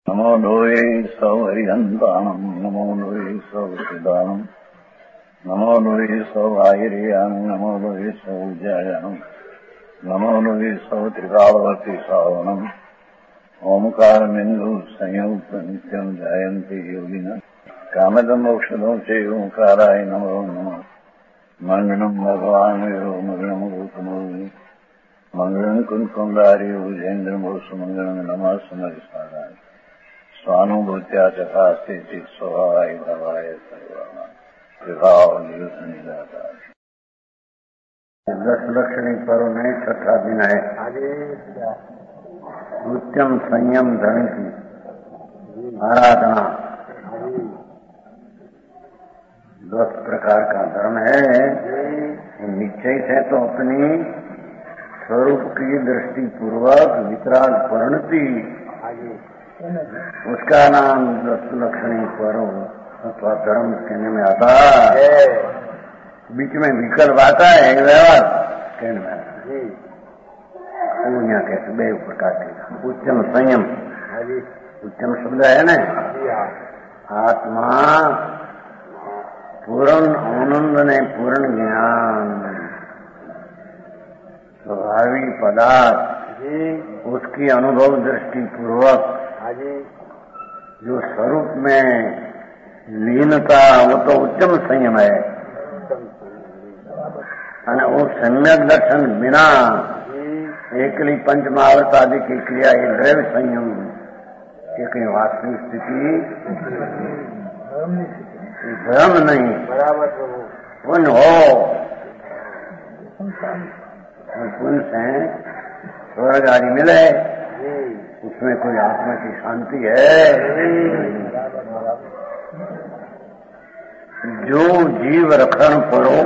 नमो लोये सौहरिहन्ताणम् नमो लोये सौहृदानम् नमो लोये सौभागिर्यानम् नमो लोये सौजायानम् नमो लोये सौत्रिकालवती सावनम् ओंकारमिन्दु संयुक्त नित्यम् जायन्ति योगिनः कामदम् मोक्षदम् च ओंकाराय नमो नमः मङ्गलम् भगवान् विरो मङ्गलम् रूपमोहि मङ्गलम् कुन्कुण्डारि भुजेन्द्रमोसुमङ्गलम् नमः समरिसाराय स्वानुभूत्या चकास्ते स्वभावाय भवाय सर्वभाव निजाता। 10 लक्षणी पर्व में छठा दिन है। उत्तम संयम धर्म की आराधना 10 प्रकार का धर्म है। निश्चय से तो अपनी स्वरूप की दृष्टि पूर्वक वितराग परिणति उसका नाम 10 लक्षणी पर्व अथवा धर्म कहने में आता है। बीच में विकल्प आता है व्यवहार कहने में यहाँ कहते 2 प्रकार के उत्तम संयम। उत्तम शब्द है ना, आत्मा पूर्ण आनंद ने पूर्ण ज्ञान स्वाभाविक पदार्थ उसकी अनुभव दृष्टि पूर्वक जो स्वरूप में लीनता वो तो उत्तम संयम है। અને वो सम्यक दर्शन बिना एकली पंचमहावृत आदि की क्रिया ये दैव संयम ये कहीं वास्तविक स्थिति भ्रम नहीं पुण्य हो पुण्य से स्वर्ग आदि मिले उसमें कोई आत्मा की शांति है। जो जीव रक्षण परो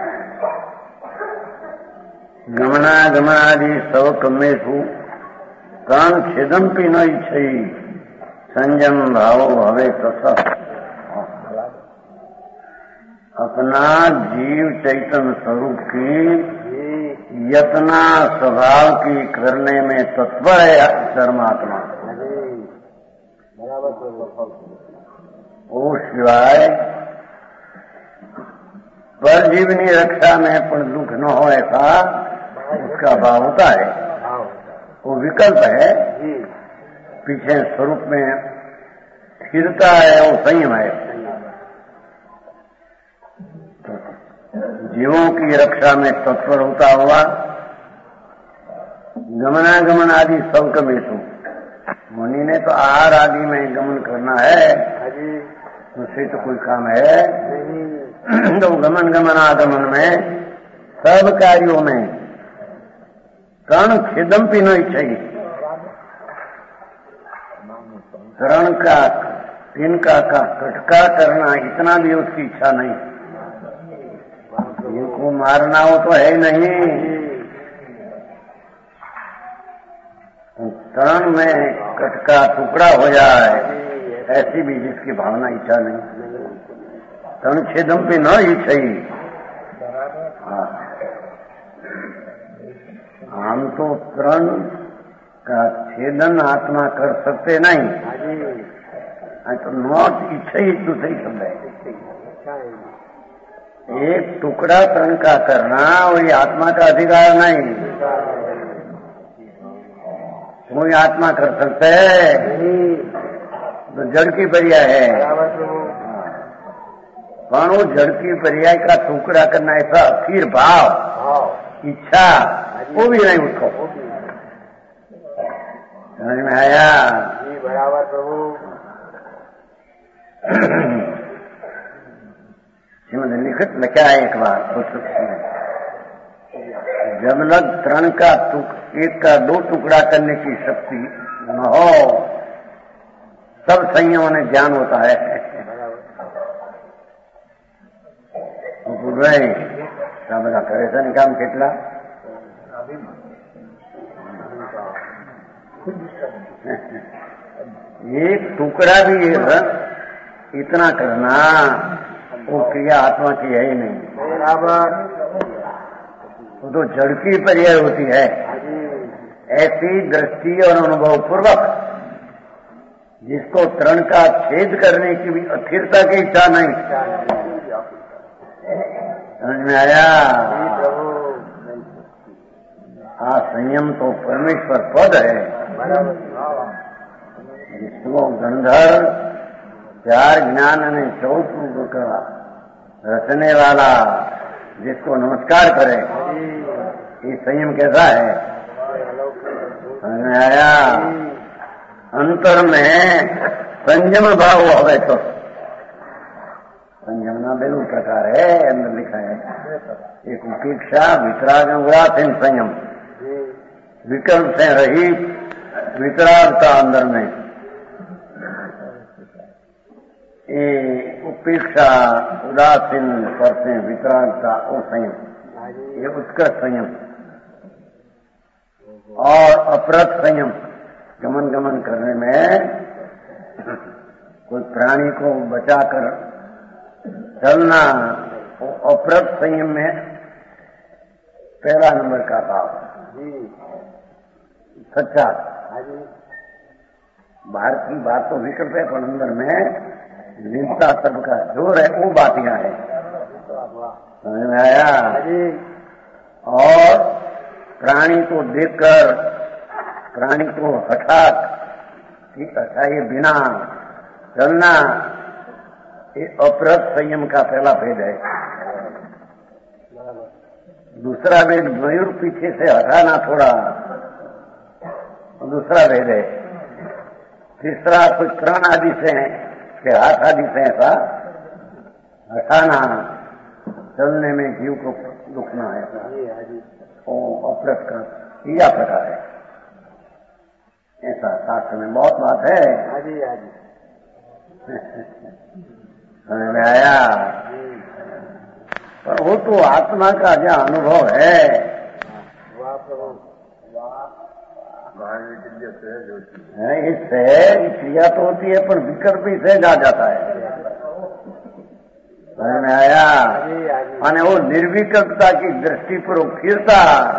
गमनागमनादि सब कमेशु कान छेदंपि न इच्छई संयम भाव भवे तथा। अपना जीव चैतन्य स्वरूप की यत्ना स्वभाव की करने में तत्पर है धर्मात्मा। वो सिवाय पर जीवनी रक्षा में पर दुख न हो ऐसा उसका भाव होता है। वो विकल्प है, पीछे स्वरूप में स्थिरता है, वो संयम है। जीवों की रक्षा में तत्पर होता हुआ गमनागमन आदि सब कमेशु मुनि ने तो आहार आदि में गमन करना है, उससे तो कोई काम है तो गमन गमनागमन में सब कार्यों में कर्ण छेदंपि न इच्छई कर्ण का तिनका का कटका करना इतना भी उसकी इच्छा नहीं। इनको मारना हो तो है नहीं, तन में कटका टुकड़ा हो जाए ऐसी भी जिसकी भावना इच्छा नहीं। तन छेदम पे न इच्छई। हम तो तन का छेदन आत्मा कर सकते नहीं, तो नॉट इच्छई तो सही शब्द है। एक टुकड़ा तन का करना वही आत्मा का अधिकार नहीं। कोई आत्मा कर सकते है तो जड़ की पर्याय है, पर वो जड़ की पर्याय का टुकड़ा करना ऐसा अस्थिर भाव इच्छा वो भी नहीं उसको समझ में आया। बराबर प्रभु। लिखित लिखा है एक बार जब लग तरण का एक का 2 टुकड़ा करने की शक्ति न हो सब संयम ने ज्ञान होता है। બધા કરે છે ને કામ કેટલા एक टुकड़ा भी इतना करना वो क्रिया आत्मा की है ही नहीं। बराबर वो तो जड़ की पर्याय होती है। ऐसी दृष्टि और अनुभव पूर्वक जिसको तृण का छेद करने की भी अस्थिरता की इच्छा नहीं। समझ में आया? हाँ, संयम तो परमेश्वर पद है, जिसको गंधर्व चार ज्ञान ने चौथ का रचने वाला जिसको नमस्कार करे, ये संयम कैसा है? समझ में आया? अंतर में संयम भाव होवे तो संयम ना बेलू प्रकार है, अंदर लिखा है। एक उपेक्षा, वितराग, उदासीन संयम, विकल्प से रहित वितरागता अंदर में। ये उपेक्षा, उदासीन पर से वितरागता, वो संयम, ये उत्कृष्ट संयम। और अपरत संयम, गमन करने में कोई प्राणी को बचाकर चलना, वो अपरत संयम में पहला नंबर का भाव, सच्चा। बाहर की बात तो विकल्प है, पर अंदर में निंदा सबका जोर है, वो बात यहाँ है। समझ में आया? और प्राणी को देखकर, प्राणी को हटाए बिना चलना, ये अपरत संयम का पहला भेद है। दूसरा भेद मयूर पीछे से हटाना थोड़ा, दूसरा भेद है। तीसरा कुछ प्राण आदि से के हाथ आदि से ऐसा हटाना, चलने में जीव को रुकना है, वो अपरत का यह प्रकार है। ऐसा शास्त्र में बहुत बात है। समझ में आया? पर वो तो आत्मा का जो अनुभव है, इससे क्रिया तो होती है, पर विकल्प ही सहज आ जाता है। समझ में आया? माने वो निर्विकल्पता की दृष्टिपूर्वक फिरता,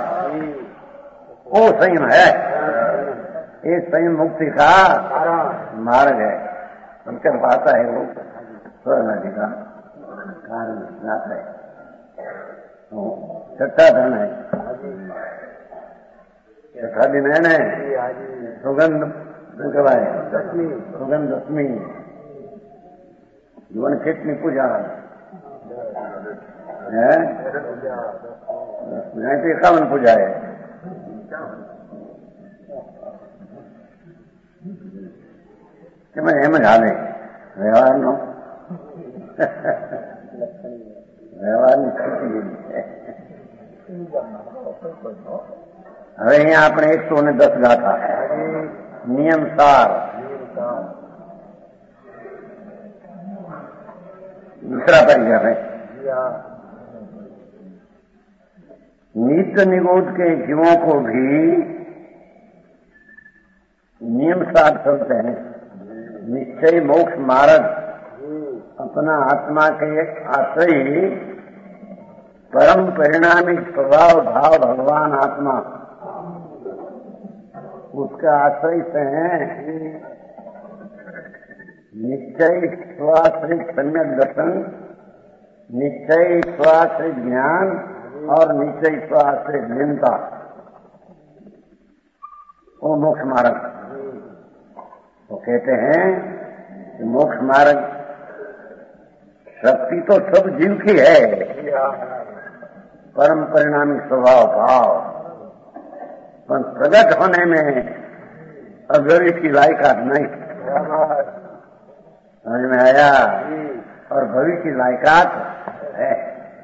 वो संयम है। ये संयम मुक्ति का मार्ग है। विकल्प आता है वो स्वर्ण नदी का कारण है, छठा धन है, छठा दिन है न, सुगंध कवाए, सुगंध दशमी, जीवन खेतनी पूजा है, 51 पूजा है। કે એમ જ હાલે વ્યવહારનો વ્યવહારની સ્થિતિ એવી છે। હવે અહીંયા આપણે 110 ગાથા નિયમ સાર, दूसरा परिग्रह है। नित्य निरोध के जीवों को भी नियम सार चलते हैं। निश्चय मोक्ष मार्ग अपना आत्मा के आश्रय परम परिणामी स्वभाव भाव भगवान आत्मा, उसका आश्रय से है। निश्चय स्वाश्रित सम्यक दर्शन, निश्चय स्वाश्रित ज्ञान और निश्चय स्वाश्रित लीनता, वो मोक्ष मार्ग। तो कहते हैं कि मोक्ष मार्ग शक्ति तो सब जीव की है, परम परिणामी स्वभाव भाव, पर प्रकट होने में अगर की लायकात नहीं। समझ में आया? और भविष्य की लायकात है।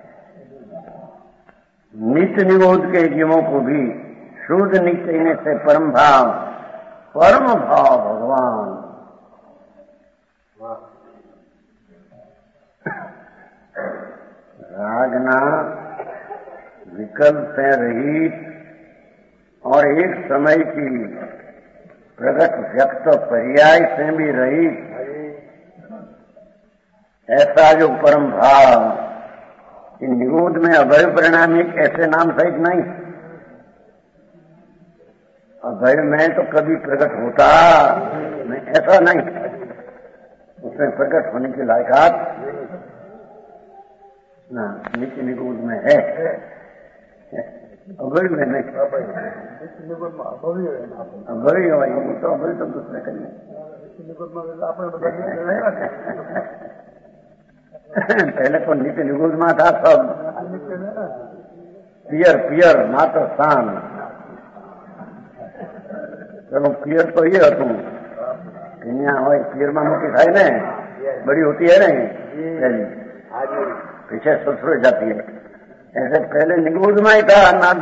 नित्य निरोध के जीवों को भी शुद्ध निश्चय से परम भाव भगवान, रागना विकल्प से रहित और एक समय की प्रगट व्यक्त पर्याय से भी रहित ऐसा जो परम भाव, इन निरोध में अभय परिणामी ऐसे नाम सहित नहीं। अभय में तो कभी प्रकट होता नहीं, ऐसा नहीं, उसमें प्रकट होने की लायकात ना नीति निगूढ़ में है, अभय में नहीं। अभय हो तो अभय तो दूसरे करिए। पहले तो नीति निगूढ़ में था सब पियर पियर मात्र स्थान। चलो पियर तो ये હતું કે અહીંયા હોય પિયરમાં મોટી થાય ને, बड़ी होती है नहीं पहली, पीछे ससुर जाती है। ऐसे पहले निगूढ़ में ही था नाथ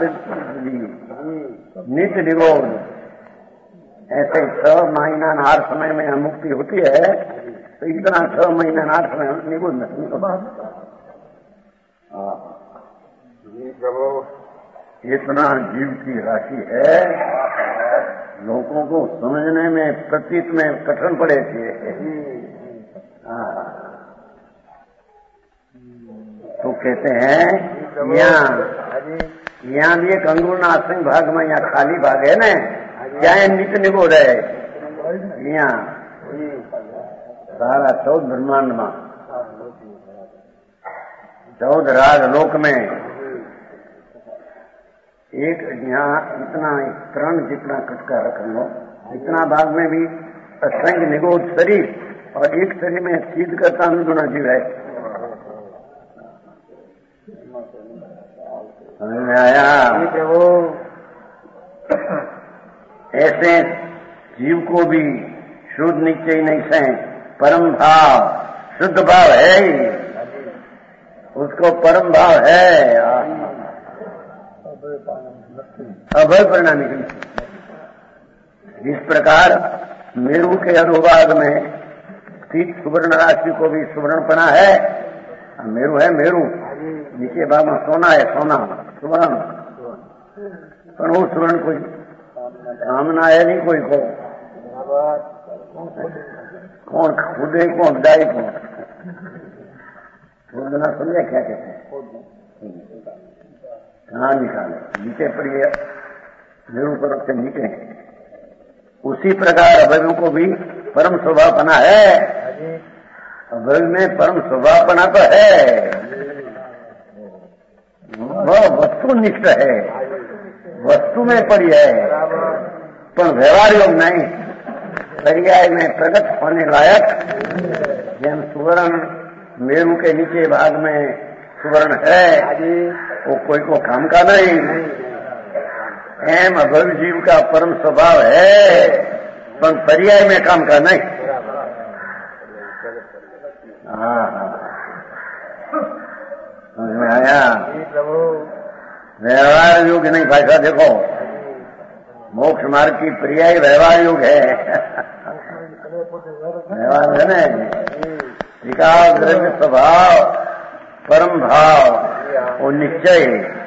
नित्य निगूढ़। ऐसे 6 महीना 8 समय में मुक्ति होती है, तो इतना 6 महीना 8 समय निगूढ़ में इतना जीव की राशि है, लोगों को समझने में प्रतीत में कठिन पड़े थे। तो कहते हैं यहाँ भी एक अंगूर नासिंग भाग में यहाँ खाली भाग है न, क्या नित्य निगूढ़ है यहाँ सारा 14 ब्रह्मांड में 14 राज लोक में एक यहाँ इतना तरण जितना कटका रख लो, इतना भाग में भी असंख्य निगूढ़ शरीर, और एक शरीर में सिद्ध करता अनुगुणा जीव है। समझ में आया? ऐसे जीव को भी शुद्ध निश्चय नहीं से परम भाव शुद्ध भाव है ही, उसको परम भाव है, अभय परिणामी। इस प्रकार मेरु के अधोभाग में स्थित सुवर्ण राशि को भी सुवर्णपना है, मेरु है मेरु, नीचे भाग में सोना है सोना सुवर्ण, पर वो सुवर्ण कोई कामना है नहीं कोई को, कौन खुदे कौन जाए कौन खोदना समझे क्या कहते हैं, कहाँ निकाले नीचे पड़िए मेरु पर्वत से नीचे। उसी प्रकार अभयों को भी परम स्वभावपना है, अभय में परम स्वभावपना तो है, वह वस्तुनिष्ठ है, वस्तु में पड़ी है, पर व्यवहार योग नहीं, पर्याय में प्रकट होने लायक। जैन सुवर्ण मेरु के नीचे भाग में सुवर्ण है, वो कोई को काम का नहीं, एम अभय जीव का परम स्वभाव है, पर पर्याय में काम का नहीं। समझ में आया? व्यवहार योग नहीं भाषा देखो, मोक्ष मार्ग की पर्याय व्यवहार योग है, व्यवहार है न, विकास द्रव्य स्वभाव परम भाव और निश्चय,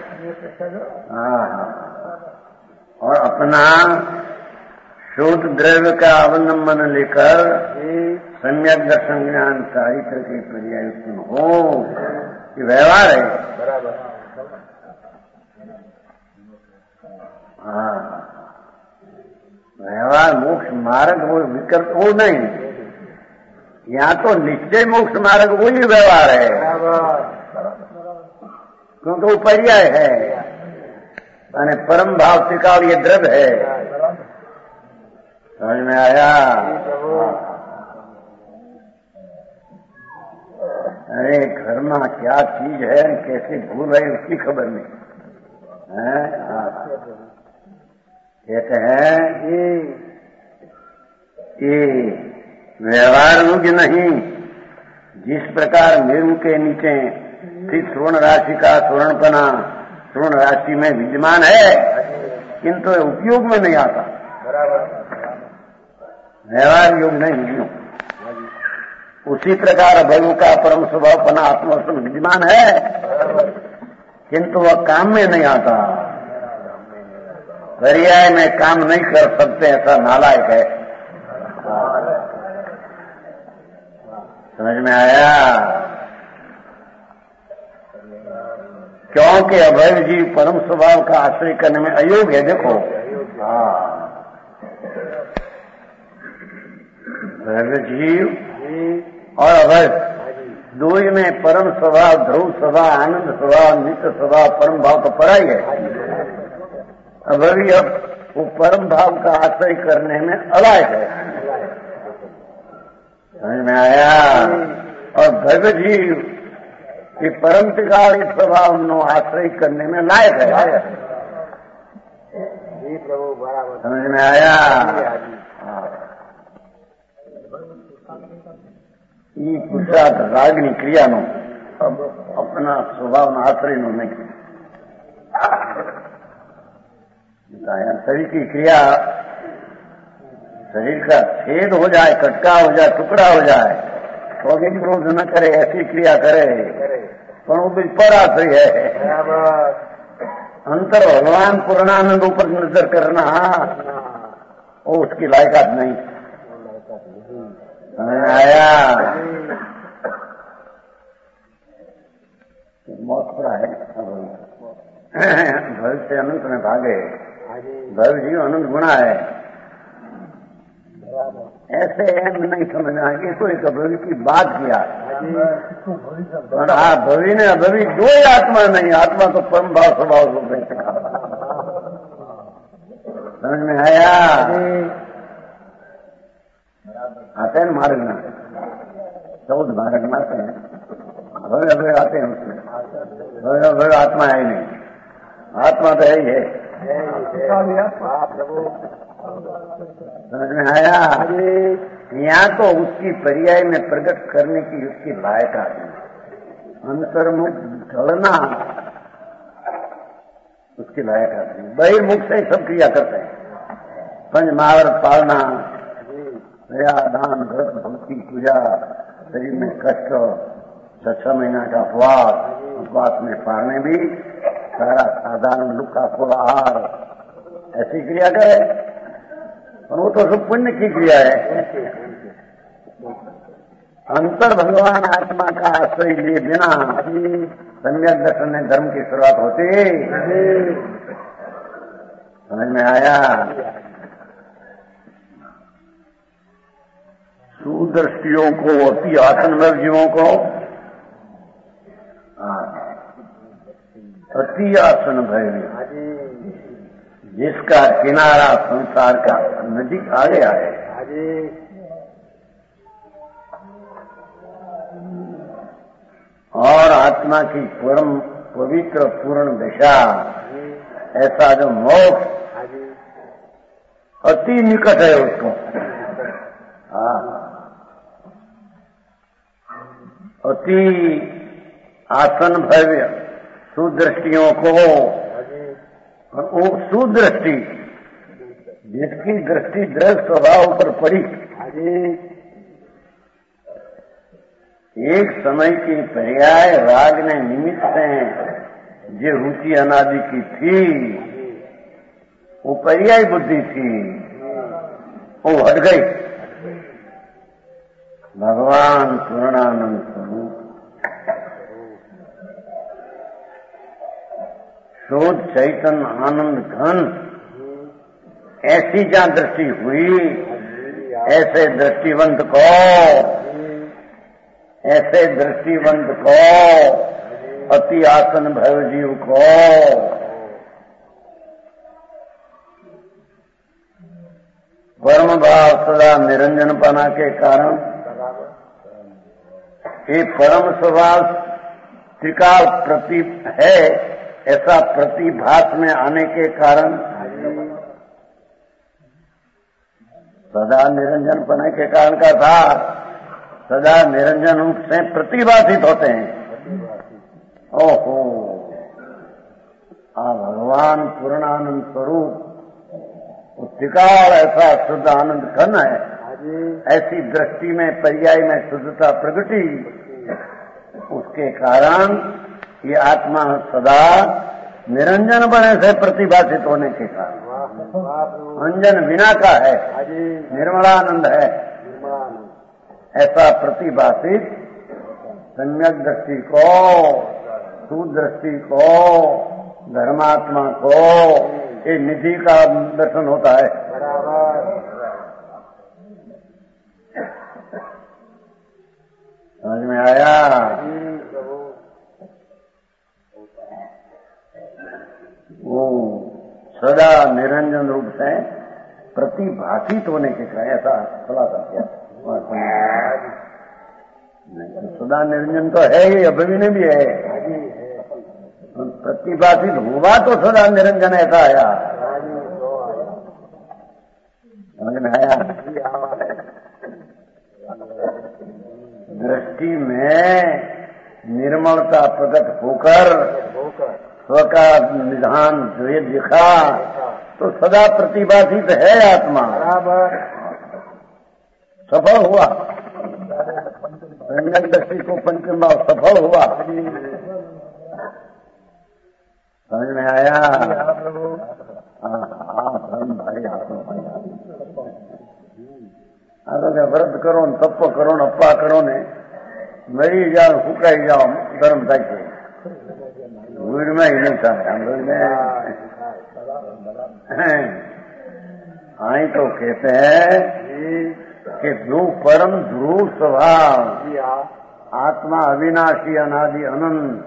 और अपना शुद्ध द्रव्य का अवलंबन लेकर सम्यक दर्शन ज्ञान चारित्र के पर्याय उत्पन्न हो, ये व्यवहार है। व्यवहार मोक्ष मार्ग वो विकल्प वो नहीं, यहाँ तो निश्चय मोक्ष मार्ग वही व्यवहार है, क्योंकि वो पर्याय है, यानी परम भाव टिकाव ये द्रव्य है। समझ में आया? अरे घर में क्या चीज है कैसे भूल है उसकी खबर नहीं है। कहते हैं ये व्यवहार योग्य नहीं, जिस प्रकार मेरु के नीचे स्थित स्वर्ण राशि का स्वर्णपना स्वर्ण राशि में विद्यमान है, किंतु उपयोग में नहीं आता, व्यवहार योग नहीं। उसी प्रकार अभयों का परम स्वभावपना आत्मवस्तु विद्यमान है, किंतु वह काम में नहीं आता, पर्याय में काम नहीं कर सकते, ऐसा नालायक है। समझ में आया? क्योंकि अभय जीव परम स्वभाव का आश्रय करने में अयोग्य है। देखो भव्य जीव और अभय, दो ही में परम स्वभाव, ध्रुव स्वभाव, आनंद स्वभाव, नित्य स्वभाव, परम भाव तो पड़ा ही है। अभवी अब वो परम भाव का आश्रय करने में अलायक है, समझ में आया। और भव्य जीव ये परम तिकाली स्वभाव नो आश्रय करने में लायक है। जी प्रभु बराबर समझ में आया। ये पुरुषार्थ रागनी क्रिया नो अब अपना स्वभाव न आश्रय नो नहीं बताया। शरीर की क्रिया, शरीर का छेद हो जाए, कटका हो जाए, टुकड़ा हो जाए तो भी क्रोध न करे, ऐसी क्रिया करे पर वो भी पर आश्रय है। अंतर भगवान पूर्णानंद ऊपर नजर करना वो उसकी लायकात नहीं। समझ आया। मौत पड़ा है भविष्य से अनंत में भागे, भविष्य जीव अनंत गुणा है। ऐसे नहीं समझना कि कोई भवि की बात किया। हाँ, भवि ने अभवि दो ही आत्मा नहीं, आत्मा तो परम भाव स्वभाव रूप में सिखा। समझ में आया। आते हैं मार्ग में 14 मार्ग में आते हैं, भव्य अभय आते हैं उसमें। भव्य अभय आत्मा है ही नहीं, आत्मा तो है ही है। समझ में आया। यहाँ तो उसकी पर्याय में प्रकट करने की उसकी लायकात है। अंतर्मुख ढलना उसकी लायकात नहीं। बहिर्मुख से सब क्रिया करते हैं, पंच महाव्रत पालना, दया, दान, व्रत, भक्ति, पूजा, शरीर में कष्ट, 6 महीना का उपवास में पालने भी सारा साधारण लुका खोला आहार, ऐसी क्रिया करे। और वो तो सब पुण्य की क्रिया है। अंतर भगवान आत्मा का आश्रय लिए बिना सम्यक दर्शन में धर्म की शुरुआत होती। समझ में आया। सुदृष्टियों को, अति आत्मनिर्भर जीवों को अति आसन भय, जिसका किनारा संसार का नजीक आ गया है, और आत्मा की परम पवित्र पूर्ण दिशा, ऐसा जो मोक्ष अति निकट है उसको। अति आसन भव्य सुदृष्टियों को, वो सुदृष्टि जिसकी दृष्टि दृढ़ स्वभाव पर पड़ी, एक समय की पर्याय राग ने निमित्त से जो रुचि अनादि की थी, वो पर्याय बुद्धि थी, वो हट गई। भगवान पूर्णानंद स्वरूप शुद्ध चैतन्य आनंद घन, ऐसी जहां दृष्टि हुई, ऐसे दृष्टिवंत को, ऐसे दृष्टिवंत को, अति आसन भव जीव को परम भाव सदा निरंजनपना के कारण ये परम स्वभाव त्रिकाल प्रति है, ऐसा प्रतिभास में आने के कारण सदा निरंजन पने के कारण का था, सदा निरंजन रूप से प्रतिभाषित होते हैं। ओहो, भगवान पूर्णानंद स्वरूप त्रिकाल ऐसा शुद्ध आनंद घन है, ऐसी दृष्टि में पर्याय में शुद्धता प्रगति, उसके कारण ये आत्मा सदा निरंजन बने से प्रतिभाषित होने के कारण अंजन बिना का है, निर्मलानंद है, ऐसा प्रतिभाषित सम्यक दृष्टि को, सुदृष्टि को, धर्मात्मा को ये निधि का दर्शन होता है। प्रतिभाषित होने के कारण ऐसा खुलासा किया। नहीं सदा निरंजन तो है ही, अभी में भी है। प्रतिभाषित हुआ तो सदा निरंजन ऐसा आया, समझ में आया। दृष्टि में निर्मलता प्रकट होकर स्व का निधान जो ये दिखा तो सदा प्रतिभाषित है आत्मा, सफल हुआ। दृष्टि को पंचम भाव सफल हुआ, समझ में आया। धर्म भाई तो व्रत करो न तप करो न अप्पा करो ने मरी जाओ फूकाई जाओ धर्म થાય છે વીડ में ही नहीं था हम लोग आई तो कहते हैं कि जो परम ध्रुव स्वभाव आत्मा अविनाशी अनादि अनंत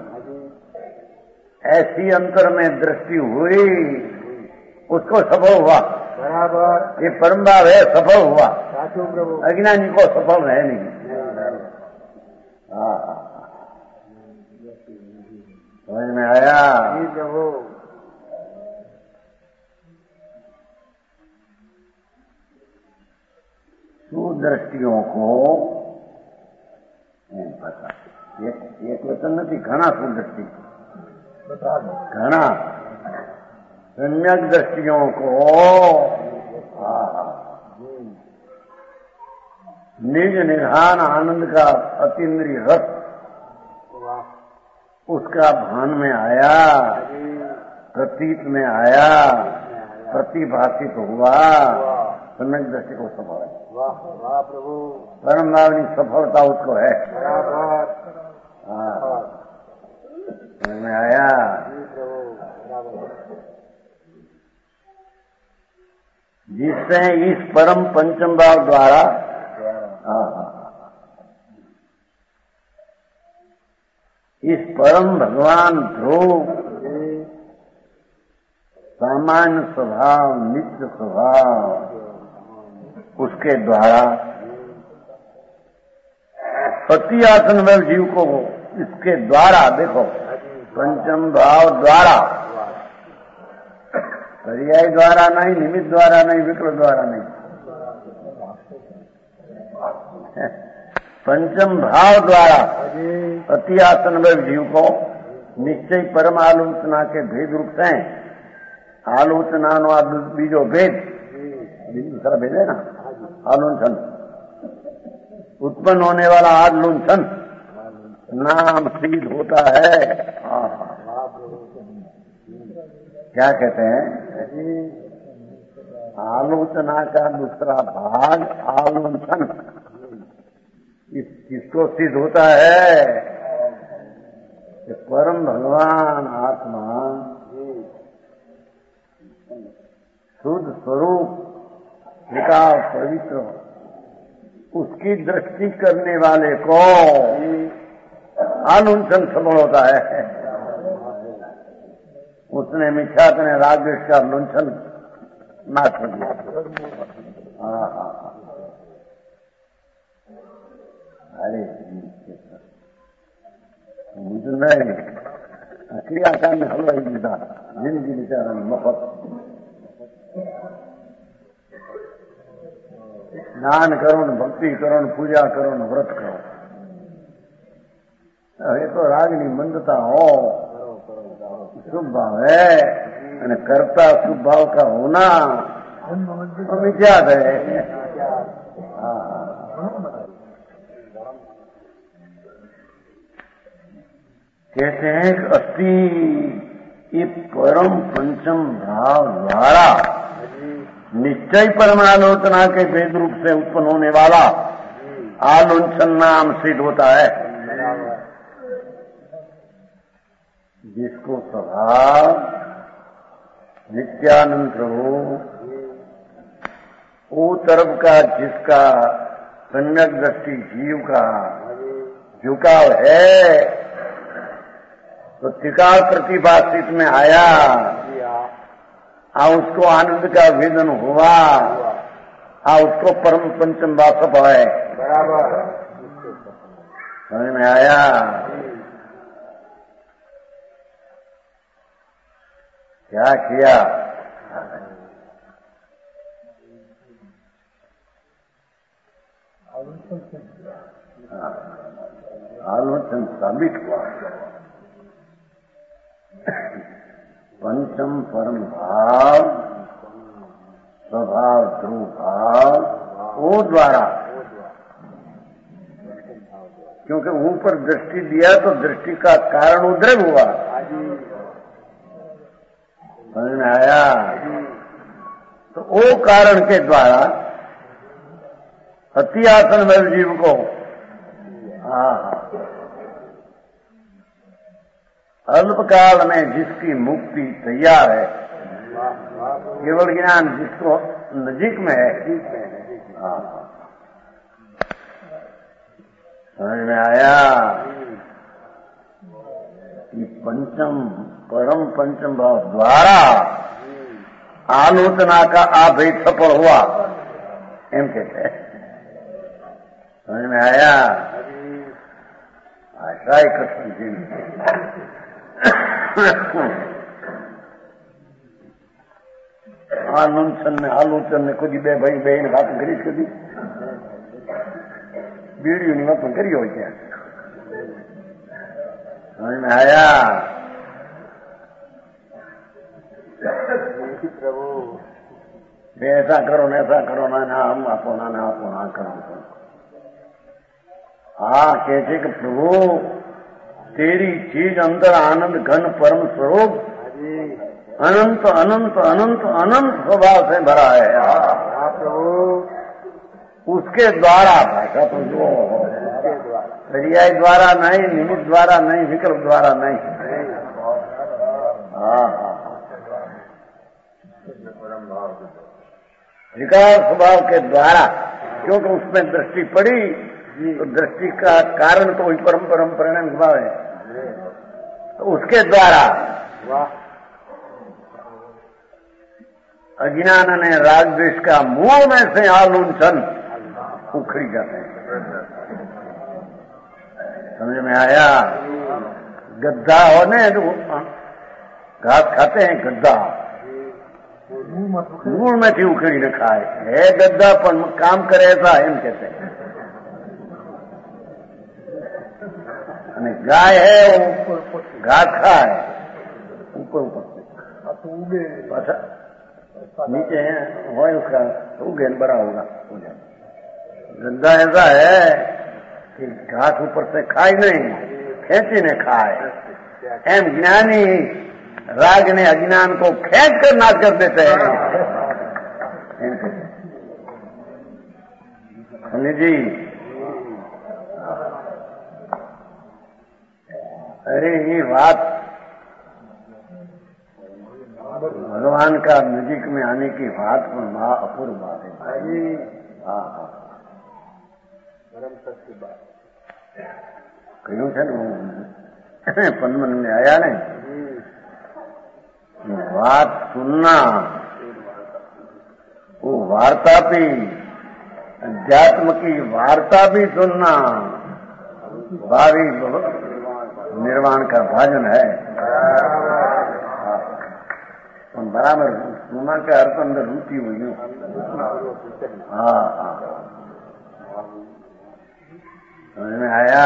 ऐसी अंतर में दृष्टि हुई उसको सफल हुआ। बराबर, ये परम भाव है, सफल हुआ। अज्ञानी को सफल है नहीं। समझ में आया। सुदृष्टियों को पता एक वचन नहीं, घना सुदृष्टि, घना सम्यक दृष्टियों को निज निधान आनंद का अतीन्द्रिय रस उसका भान में आया, प्रतीत में आया, प्रतिभाषित हुआ, सम्यक दृष्टि को सफल है। वाह प्रभु, परम भावनी सफलता उसको है। समझ में आया। जिससे इस परम पंचम भाव द्वारा इस परम भगवान ध्रुव सामान्य स्वभाव नित्य स्वभाव उसके द्वारा पति आसन में जीव को इसके द्वारा देखो पंचम भाव द्वारा, पर्याय द्वारा नहीं, निमित्त द्वारा नहीं, विकल्प द्वारा नहीं, पंचम भाव द्वारा अति आसन में जीव को निश्चय परम आलोचना के भेद रूप से आलोचना नो बीजो भेद दूसरा भेद है ना, आलोचन उत्पन्न होने वाला आलोचन नाम सिद्ध होता है। क्या कहते हैं, आलोचना का दूसरा भाग आलोचन किसको सिद्ध होता है कि परम भगवान आत्मा शुद्ध स्वरूप विकास पवित्र उसकी दृष्टि करने वाले को आलोचन सफल होता है। उसने मिथ्यात्व ने रागद्वेष का लुंठन नाश कर दिया। अरे मुझे नहीं क्रियाकांड में हलवा ही दीदा जिंदगी बेचारा मफत स्नान करो न भक्ति करो न पूजा करो न व्रत करो। ये तो रागनी मंदता हो शुभ भाव है અને કરતા શુभ भाव का होना मिथ्यात है। कहते हैं कि अस्थि ये परम पंचम भाव द्वारा निश्चय परमालोचना के भेद रूप से उत्पन्न होने वाला आलोचन नाम सिद्ध होता है। जिसको स्वभाव नित्यानंद प्रभु वो तरफ का जिसका सम्यक दृष्टि जीव का झुकाव है तो त्रिकाल प्रतिभाषित में आया उसको आनंद का वेदन हुआ, उसको परम पंचम वासप है। बराबर समझ में आया? क्या किया? आलोचन साबित हुआ। पंचम परम भाव, स्वभाव ध्रुव भाव, वो द्वारा, क्योंकि ऊपर दृष्टि दिया तो दृष्टि का कारण उद्रेक हुआ। समझ में आया? तो वो कारण के द्वारा अति आसन में जीव को अल्पकाल में जिसकी मुक्ति तैयार है, केवल ज्ञान जिसको नजीक में है। समझ में आया कि पंचम परम पंचम भाव द्वारा आलोचना का आभेद सफल हुआ, एम कहते हैं। समझ में आया? आशा ही कृष्ण जी आलोचन ने खुद बे भाई बहन हाथ करी कभी वीडियो नहीं मत करी हो क्या? समझ में आया? प्रभु ऐसा करो ना हम आपो ना करो। कहते कि प्रभु तेरी चीज अंदर आनंद घन परम स्वरूप अनंत अनंत अनंत अनंत स्वभाव से भरा है। प्रभु उसके द्वारा भाषा तो जो पर्याय द्वारा नहीं, निमित्त द्वारा नहीं, विकल्प द्वारा नहीं। विकार स्वभाव के द्वारा, क्योंकि उसमें दृष्टि पड़ी तो दृष्टि का कारण तो वही परम परिणाम स्वभाव है। तो उसके द्वारा अज्ञान ने राग द्वेष का मूल में से आलोचन उखड़ी जाते हैं। समझ में आया? गद्दा होने घास खाते हैं, गद्दा मूल में थी उखड़ी न खाए है। गद्दा पर काम करे ऐसा एम कहते हैं। गाय है वो घास खाए ऊपर से नीचे है वो उसका उगे बड़ा होगा। गद्दा ऐसा है कि घास ऊपर से खाई नहीं, खेची ने खाए। एम ज्ञानी राग ने अज्ञान को खेच कर नाश कर देते हैं। समझे जी? अरे ये बात भगवान का नजीक में आने की बात पर महा अपूर्व बात है। हाँ परम सत्य बात क्यों है पनमन में आया नहीं बात सुनना, वो वार्ता भी अध्यात्म की वार्ता भी सुनना भावी निर्वाण का भाजन है। बराबर सुना के अर्थ अंदर रुचि हुई। हाँ समझ में आया?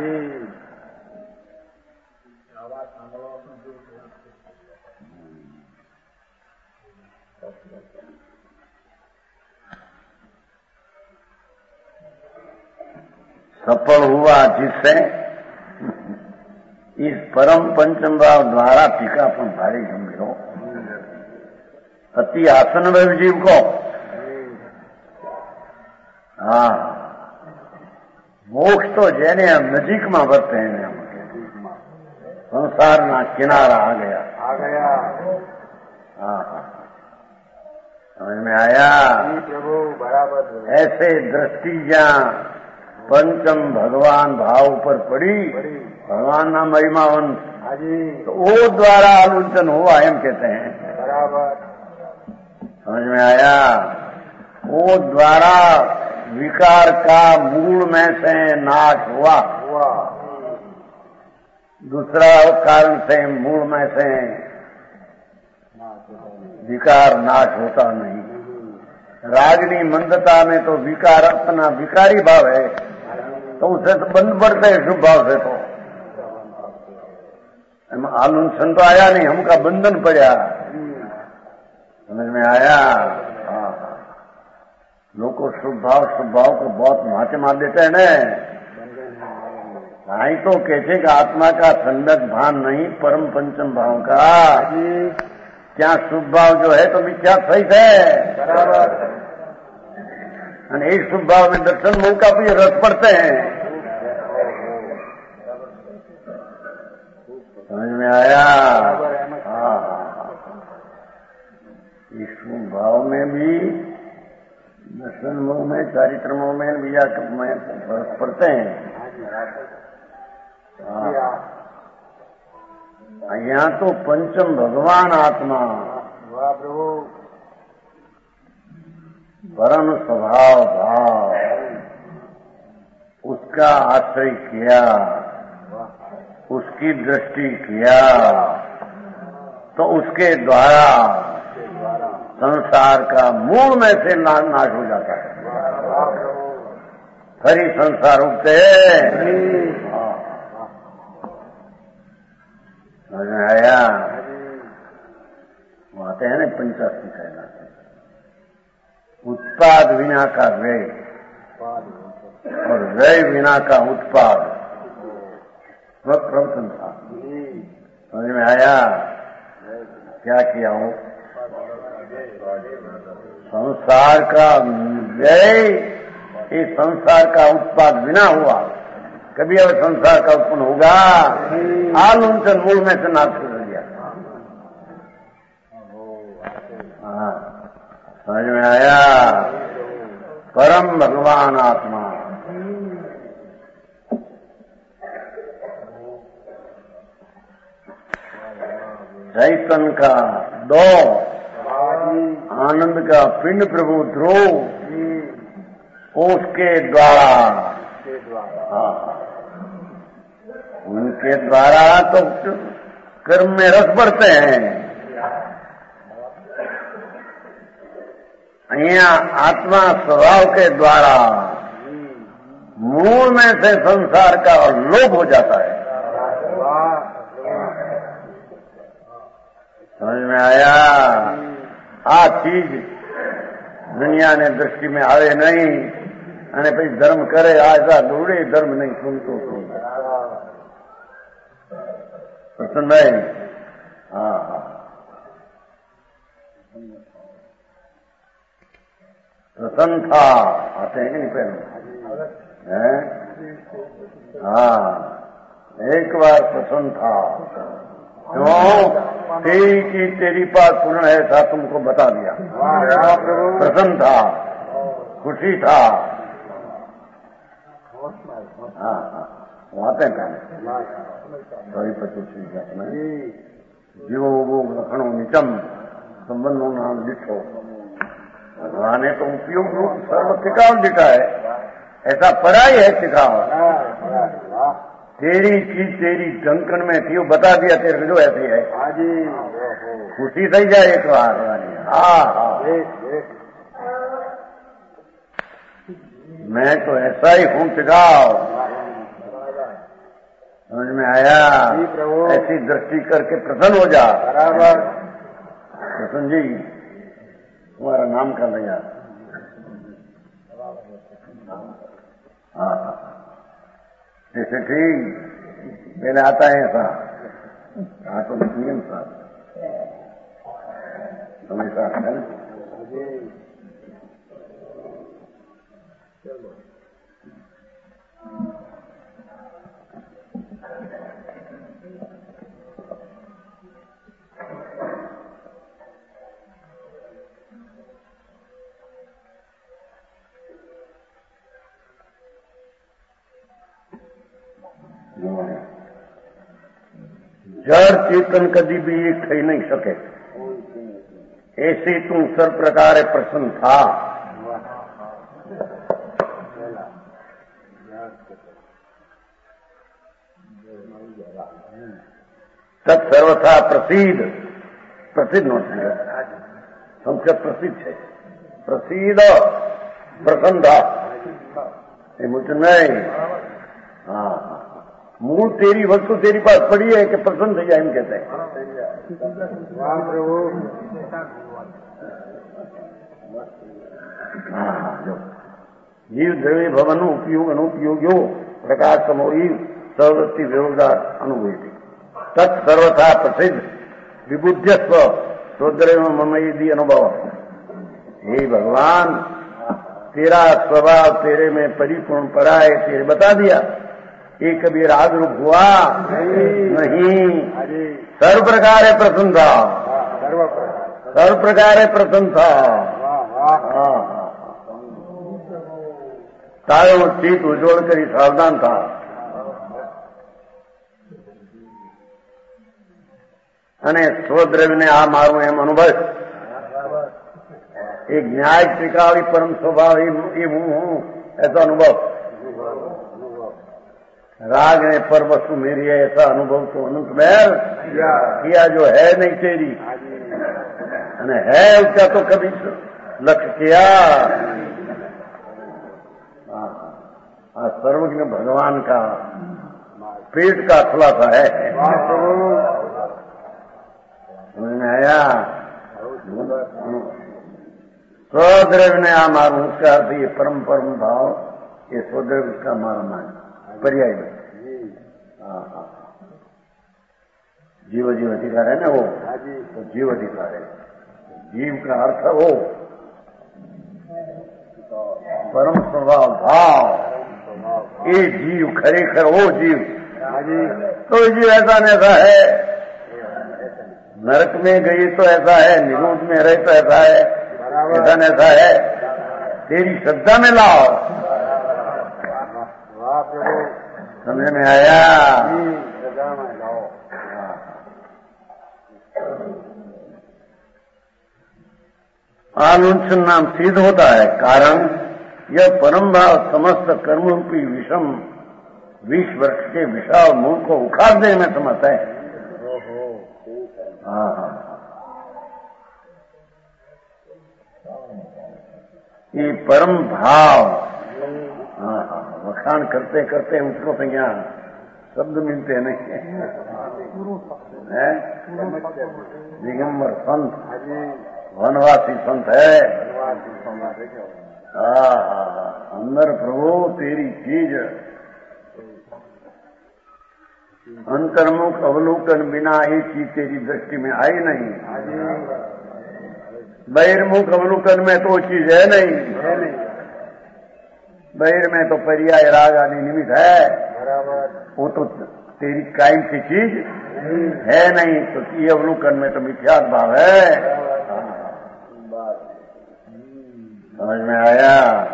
सफल हुआ जिससे इस परम पंचम भाव द्वारा टीकापन भारी गंभीरो अति आसन में जीव को मोक्ष तो जेने नजीक में वर्ते हैं। संसार ना किनारा आ गया। समझ में आया? प्रभु बराबर ऐसे दृष्टियां पंचम भगवान भाव पर पड़ी, भगवान ना महिमावंत तो वो द्वारा आलोचन हुआ एम कहते हैं। बराबर समझ में आया? वो द्वारा विकार का मूल में से नाश हुआ, दूसरा कारण से मूल में से विकार नाश होता नहीं। रागिनी मंदता में तो विकार अपना विकारी भाव है, तो उसे तो बंद पड़ते है शुभ भाव से। तो आलून तो आया नहीं, हमका बंधन पड़ा। समझ में आया? हाँ, लोग को शुभ भाव को बहुत माथे मार देते हैं न। नहीं तो कहते कि आत्मा का संगत भान नहीं, परम पंचम भाव का क्या शुभ भाव जो है तो मिथ्या सही है बराबर। एक शुभ भाव में दर्शन मुख का भी रस पड़ते हैं। समझ में आया? हाँ, इस शुभ भाव में भी दर्शन मुख में चारित्र मुख में भी रस पड़ते हैं। यहाँ तो पंचम भगवान आत्मा परम स्वभाव भाव उसका आश्रय किया, उसकी दृष्टि किया, तो उसके द्वारा संसार का मूल में से नाश हो जाता है। हरि संसार उगते आया आते हैं ना। पंचाशी कहलाते हैं। उत्पाद विना का व्यय और व्यय विना का उत्पाद, वह प्रवचन था। समझ में आया? क्या किया हो? संसार का व्यय, इस संसार का उत्पाद बिना हुआ, कभी अब संसार का उत्पन्न होगा? आलूंचन मूल में से नाश कर दिया। हाँ, समझ में आया? परम भगवान आत्मा चैतन्य का दो, आनंद का पिंड प्रभु ध्रुव, उसके द्वारा, उनके द्वारा तो कर्म में रस बढ़ते हैं। यहाँ आत्मा स्वभाव के द्वारा मूल में से संसार का लोभ हो जाता है। समझ में आया? आ चीज दुनिया ने दृष्टि में आवे नहीं, अने भाई धर्म करे आजा दौड़े, धर्म नहीं सुनतो प्रसन्न भाई। हाँ, प्रसन्न था, आते हैं कि नहीं पहले? हाँ, एक बार प्रसन्न था। क्यों? तेरी की तेरी पास पूर्ण है था, तुमको बता दिया। प्रसन्न था, खुशी था। हाँ, आते हैं पहले सही पच्चीस जीवो वो लखणों निचम संबंधों नाम लिखो। भगवान ने तो उपयोग रूप सर्व टिकाव लिखा है, ऐसा पढ़ा ही है टिकाव। तेरी चीज तेरी ढंकन में थी, वो बता दिया तेरे जो ऐसी है। खुशी सही जाए एक बार। हाँ, मैं तो ऐसा ही हूँ टिकाव। समझ में आया? ऐसी दृष्टि करके प्रसन्न हो जा। बराबर। प्रसन्न जी, तुम्हारा नाम कर लिया। हाँ, जैसे ठीक पहले आता है ऐसा। हाँ, तो नियम सा हमेशा है ना। जड़ चेतन कभी भी एक થઈ नहीं सके। ऐसे तू सर्व प्रकार प्रसन्न था। तत्सर्वथा प्रसिद्ध प्रसिद्ध નો સંસ્કૃત પ્રસિદ્ધ છે પ્રસિદ્ધ પ્રસન્ન એ મુझ नहीं। हाँ मूल तेरी वस्तु तेरी पास पड़ी है कि प्रसन्न થઈ જાય એમ कहते हैं। जीव द्रव्य भवन उपयोग अनुपयोग्यो प्रकाश समोही सर्वृत्ति विरोधा अनुभूति तत्सर्वथा प्रसिद्ध विबुद्धस्व स्वद्रव्य ममयदी अनुभव। हे भगवान तेरा स्वभाव तेरे में परिपूर्ण पड़ा है, तेरे बता दिया। ये कभी राग रूप हुआ नहीं। सर्व प्रकार प्रसन्न था, सर्व प्रकार प्रसन्न था। तारो चित उज्ज्वल कर सावधान था। અને સ્વદ્રવ્યને આ મારું એમ અનુભવ एक न्याय त्रिकाली परम स्वभाव ये हूं ऐसा अनुभव। राग ने पर वस्तु मेरी है ऐसा अनुभव तो अनंत महल किया जो है नहीं तेरी है उसका तो कभी लक्ष्य किया। सर्वज्ञ भगवान का पेट का खुलासा है। समझ में आया? स्वद्रव्य ने आ मारू उसका अर्थ ये परम परम भाव ये स्वद्रव्य का मारना है पर्याय में। जीव जीव अधिकार है ना वो, तो जीव अधिकार है। जीव का अर्थ वो परम स्वभाव भाव ये जीव खरेखर वो जीव। तो जीव ऐसा न ऐसा है, नरक में गई तो ऐसा है, निरोध में रहे तो ऐसा है, ऐसा न ऐसा है। तेरी श्रद्धा में लाओ। समझ में आया? अनुच्छन नाम सिद्ध होता है कारण यह परम भाव समस्त कर्म रूपी विषम 20 वर्ष के विशाल मूल को उखाड़ देने में समर्थ है। ये परम भाव वखान करते करते उसको तो यहाँ शब्द मिलते नहीं है। दिगंबर संत वनवासी संत है। अंदर प्रभु तेरी चीज अंतर्मुख अवलोकन बिना ये चीज तेरी दृष्टि में आई नहीं। बहिर्मुख अवलोकन में तो चीज है नहीं। बहिर में तो पर्याय राग आदि निमित्त है, वो तो तेरी कायम की चीज है नहीं। तो ये अवलोकन में तो मिथ्यात्व भाव है। समझ में आया?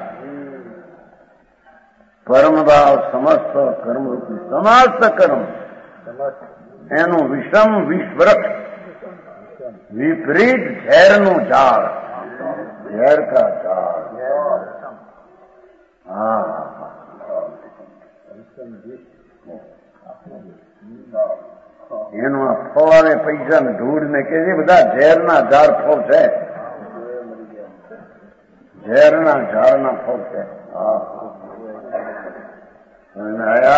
परम भाव समस्त कर्म रूपी समस्त कर्म એનું વિષમ 20 વર્ષ વિપરીત ઝેરનું ઝાડ, ઝેર का ઝાડ। એનું આ ફવારે પૈસા ઢૂંઢ ને કે બધા ઝેરના ઝાડ ફળ છે, ઝેરના ઝાડના ફળ છે। આયા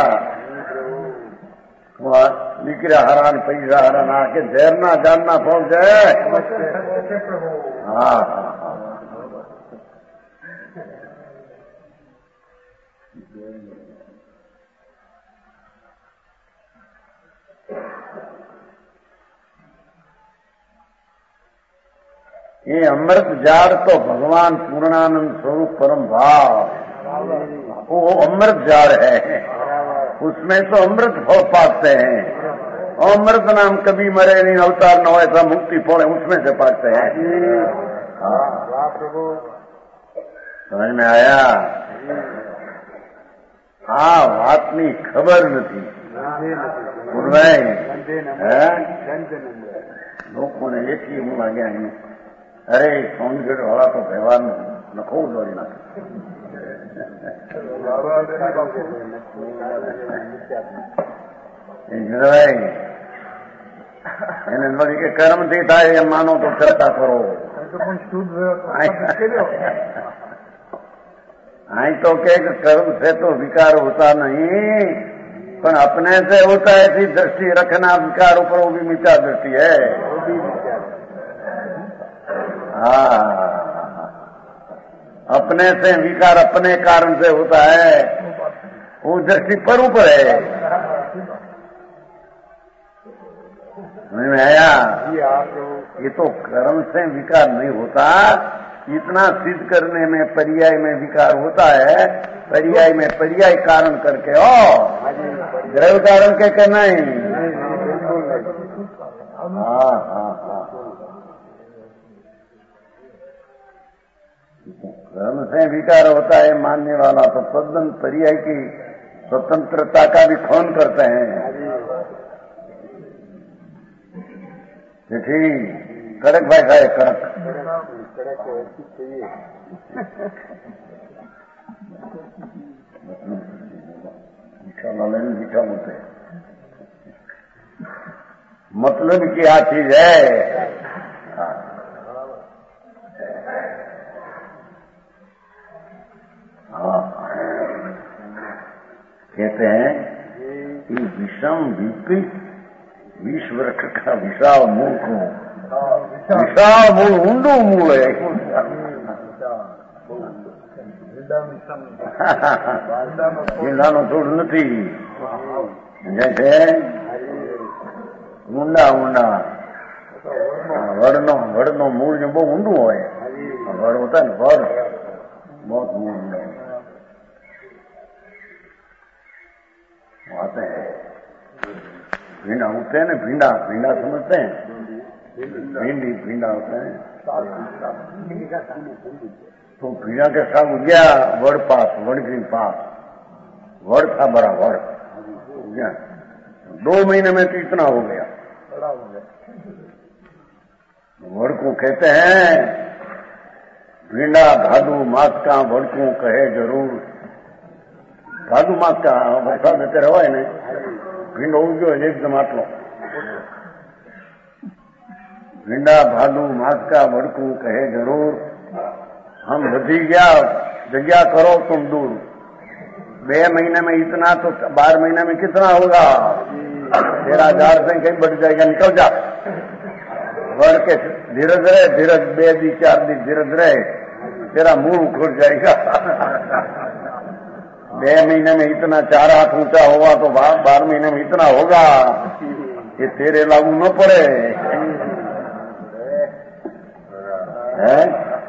નીકળ્યા હરા ને પૈસા હરા ના કે ઝેરના ઝાડના ફળ છે। ये अमृत झाड़ तो भगवान पूर्णानंद स्वरूप परम भाव वो अमृत झाड़ है। उसमें तो अमृत फल पाते हैं। अमृत नाम कभी मरे नहीं, अवतार न हो ऐसा मुक्ति फल है, उसमें से पाते हैं। समझ में आया? हाँ वातनी खबर नहीं लोगों ने एक ही मुँह आ गया। अरे सोनगढ़ वाला तो व्यवहार में नखो दौड़ी ना એને વળી કે કર્મથી થાય એમ માનો તો ચર્ચા કરો. आई तो के कर्म से तो विकार होता नहीं, पर अपने से होता है ऐसी दृष्टि रखना विकार ऊपर, वो भी मिथ्या दृष्टि है. हाँ, अपने से विकार अपने कारण से होता है, वो दृष्टि पर ऊपर है. समझ में आया? ये तो कर्म से विकार नहीं होता, इतना सिद्ध करने में पर्याय में विकार होता है. पर्याय में पर्याय कारण करके द्रव्य कारण के कहना ही. हाँ हाँ हाँ, कर्म से विकार होता है मानने वाला तो तद्दन पर्याय की स्वतंत्रता का भी खोन करते हैं. ठीक, कड़क भाषा है, कड़क. मीठा लाले में मीठा बोलते हैं. मतलब क्या चीज है? कहते हैं कि विषम विपरीत विष वृक्ष का विशाल मूल को, विशाल मूल ઊંડું મૂળ है. ઈંડાનો છોડ નથી, જैसे ઊંડા ઊંડા વડનો મૂળ जो બહુ ઊંડું હોય. વડ होता है ना, वड बहुत मूल आते हैं. भींडा उगते हैं ना, भींडा भींडा समझते हैं? भिंडी भींडा होते हैं. तो भींडा के साथ उग गया वड पास, वड के पास वड था बड़ा वड उग गया. 2 महीने में तो इतना हो गया. वड को कहते हैं भींडा भादू मास का वड को कहे जरूर. भादू मास का वरसाद અત્યારે હોય ને, ભીંડો ઉગ્યો એકદમ આટલો. ભીંડા ભાદુ માસ का વડકું કહે જરૂર, हम વધી ગયા जगह करो तुम दूर. 2 महीने में इतना तो 12 महीने में कितना होगा? 13,000 से कहीं बढ़ जाएगा. निकल जा बढ़ के धीरज रहे, धीरज 2 दी 4 दी धीरज रहे, तेरा मुंह उखड़ जाएगा. 2 महीने में इतना 4 हाथ ऊंचा होगा तो 12 महीने में इतना होगा. ये तेरे लागू न पड़े है.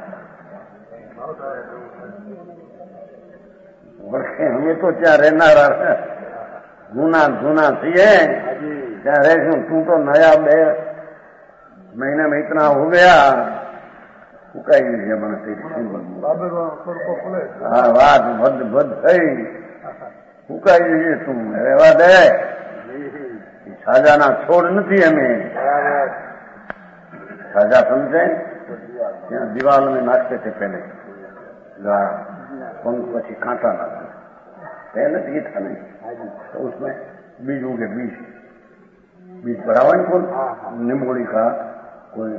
हमें तो क्या रहना जूना जूना थी क्या रह. तू तो नया 2 महीने में इतना हो गया. उकाई गई મને हाँ વાત બધ બધ થઈ. ઉકાઈ ગઈ તું રહેવા દે. સાજાના છોડ નથી અમે. साजा समझे? यहाँ दीवार में नाचते थे पहले, पंख पची कांटा नाचते. पहले तो ये था नहीं, तो उसमें बीज उगे. बीज बढ़ावा नहीं कौन निम्बोड़ी का कोई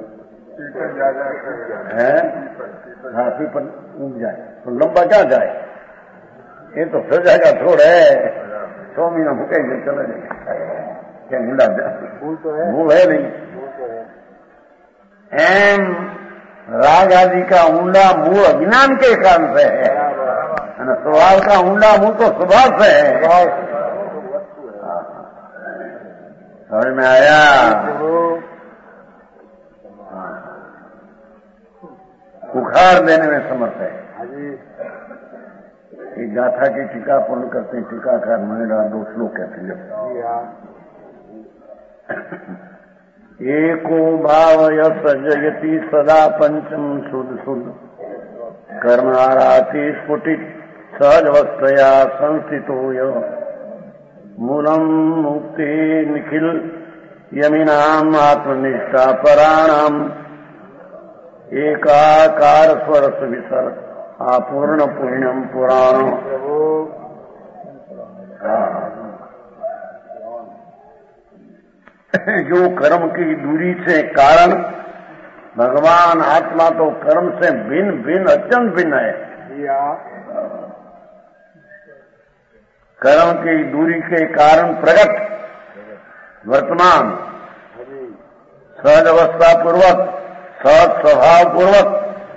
है घासी पर उग जाए तो लंबा क्या जाए. ये तो सजा का छोड़ है. 6 महीना भूखेंगे चले जाए. क्या मुंडा भूल है नहीं. एम राग आदि का ऊंडा मूल अज्ञान के कारण से है, स्वभाव का ऊंडा मूल तो स्वभाव से है. समझ में आया? उखाड़ देने में समर्थ है. एक गाथा की टीका पूर्ण करते हैं टीकाकार महिला 2 श्लोक कहते हैं. एको भावय सजयति सदा पंचम शुद्ध शुद्ध कर्माराति स्फुटित सहजवस्थया संस्थितो मूलम मुक्ति निखिल यमिनाम आत्मनिष्ठा पराणाम एकाकार स्वरस विसर अपूर्ण पुण्यम पुराण। जो कर्म की दूरी से कारण, भगवान आत्मा तो कर्म से भिन्न भिन्न अत्यंत भिन्न है। कर्म की दूरी के कारण प्रगट वर्तमान सहज अवस्था पूर्वक सहज स्वभाव पूर्वक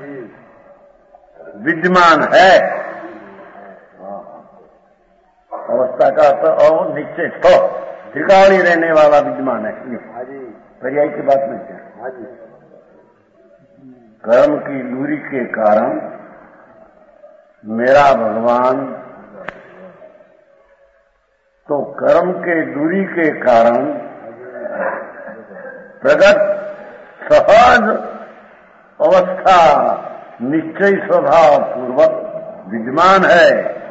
विद्यमान है। अवस्था का और निश्चित हो ठिकानी रहने वाला विद्यमान है। पर्याय की बात नहीं है। कर्म की दूरी के कारण मेरा भगवान तो कर्म के दूरी के कारण प्रगट सहज अवस्था निश्चय स्वभाव पूर्वक विद्यमान है।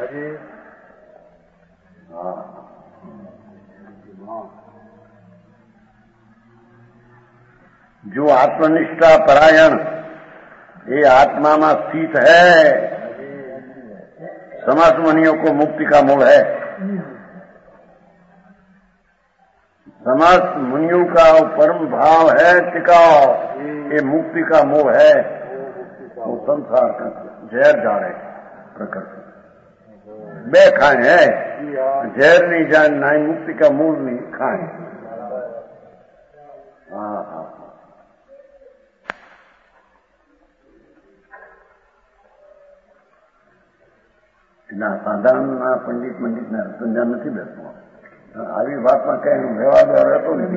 जो आत्मनिष्ठा परायण ये आत्मा में स्थित है, समस्त मुनियों को मुक्ति का मूल है। समस्त मुनियों का परम भाव है टिकाओ, ये मुक्ति का मोह है। वो संसार का जहर जा रहे प्रकृति बे खाए है, जहर नहीं जान ना मुक्ति का मूल नहीं खाए। हाँ ना साधारण ना पंडित ने समझा नहीं बैठो આવી વાતમાં કઈ વ્યવહાર રહેતો નથી।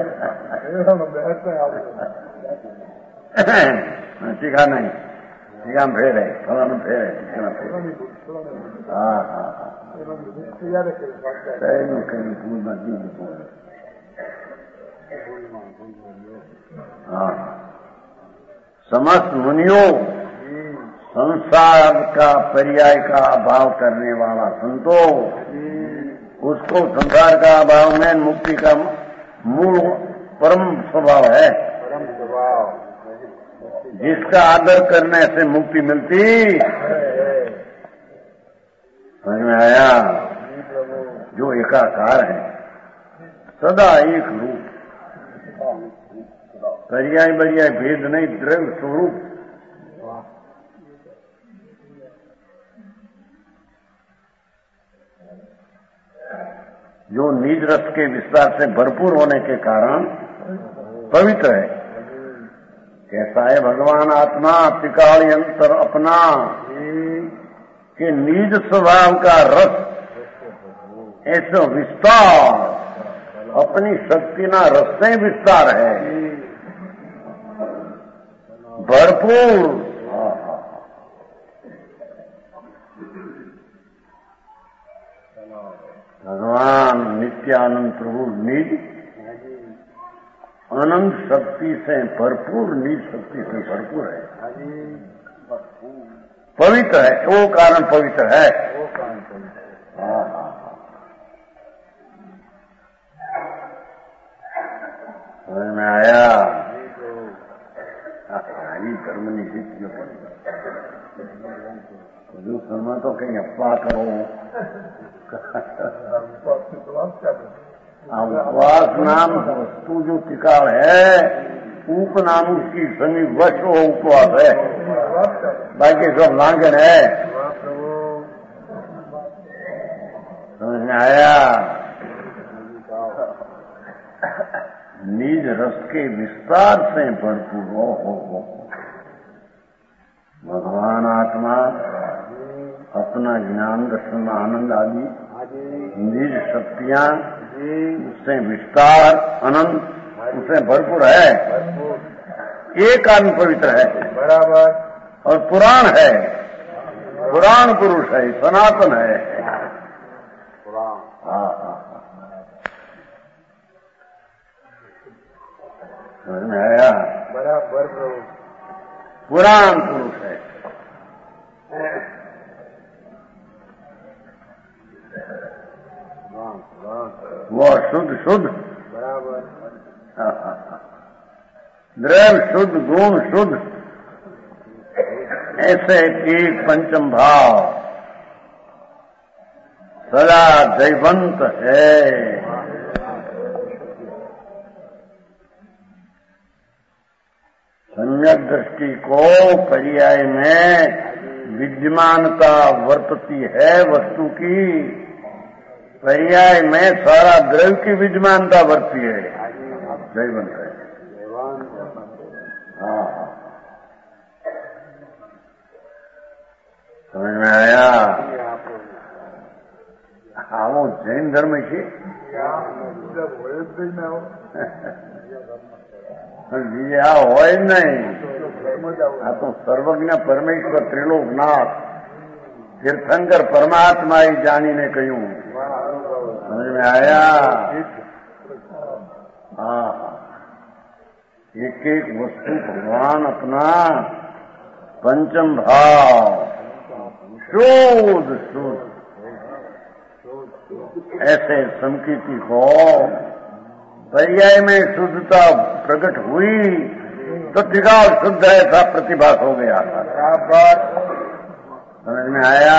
ટીકા નહીં, ટીકા ફેરે ફલાનું ફેરે હા હા હા કઈનું કઈ ભૂલમાં દીધું। हाँ समस्त मुनियों संसार का पर्याय का अभाव करने वाला संतो उसको संसार का अभाव में मुक्ति का मूल परम स्वभाव है। जिसका आदर करने से मुक्ति मिलती। समझ में आया? जो एकाकार है सदा एक रूप, पर्याय बरियाय भेद नहीं, द्रव्य स्वरूप। जो निज रस के विस्तार से भरपूर होने के कारण पवित्र है। कैसा है भगवान आत्मा त्रिकाल यंत्र अपना के निज स्वभाव का रस ऐसा विस्तार अपनी शक्ति ना रस से विस्तार है भरपूर। भगवान नित्यानंद प्रभु निज अनंत शक्ति से भरपूर, निज शक्ति से भरपूर है, पवित्र है। वो कारण पवित्र है। समझ में आया? धर्म निश्चित जो समय तो कहीं अप्पा करो। उपवास नाम वस्तु जो टिकाल है, ऊप नाम उसकी समी वश वो उपवास है, बाकी सब लांघन है। समझ में आया? निज रस के विस्तार से भरपूर हो भगवान आत्मा अपना ज्ञान दर्शन आनंद आदि निज शक्तियां उससे विस्तार अनंत उससे भरपूर है। एक कारण पवित्र है बराबर और पुराण है, पुराण पुरुष है, सनातन है। समझ में आया? बराबर पुराण पुरुष है। वो शुद्ध शुद्ध बराबर, द्रव्य शुद्ध, गुण शुद्ध, ऐसे एक पंचम भाव सदा जयवंत है। सम्यक दृष्टि को पर्याय में विद्यमानता वर्तती है वस्तु की, पर्याय में सारा द्रव्य की विद्यमानता वर्तती है। जयवंत है। हाँ, समझ में आया? हाँ, वो जैन धर्म છે બીજે આ હોય જ નહીં। આ તો સર્વજ્ઞ પરમેશ્વર ત્રિલોકનાથ तीर्थंकर परमात्मा ही जानीने कहूं। समझ में आया? हाँ, एक एक वस्तु भगवान अपना पंचम भाव शुद्ध शुद्ध ऐसे संकीर्ति को पर्याय में शुद्धता प्रकट हुई तो टिकाव शुद्ध ऐसा प्रतिभास हो गया था। समझ में आया?